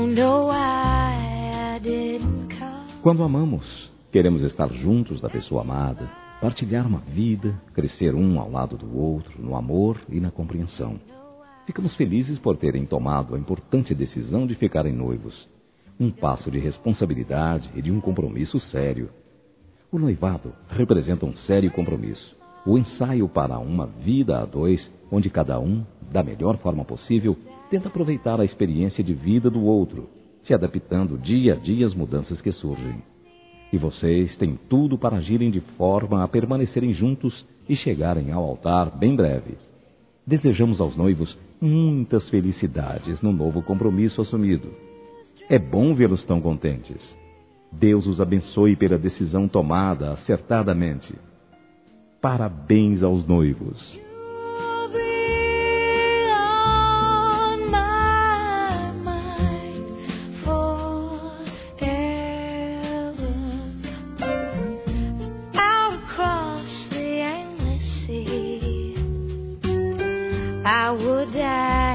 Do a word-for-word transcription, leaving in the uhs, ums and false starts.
Quando amamos, queremos estar juntos da pessoa amada, partilhar uma vida, crescer um ao lado do outro, no amor e na compreensão. Ficamos felizes por terem tomado a importante decisão de ficarem noivos. Um passo de responsabilidade e de um compromisso sério. O noivado representa um sério compromisso. O ensaio para uma vida a dois, onde cada um, da melhor forma possível, tenta aproveitar a experiência de vida do outro, se adaptando dia a dia às mudanças que surgem. E vocês têm tudo para agirem de forma a permanecerem juntos e chegarem ao altar bem breve. Desejamos aos noivos muitas felicidades no novo compromisso assumido. É bom vê-los tão contentes. Deus os abençoe pela decisão tomada acertadamente. Parabéns aos noivos. I would die.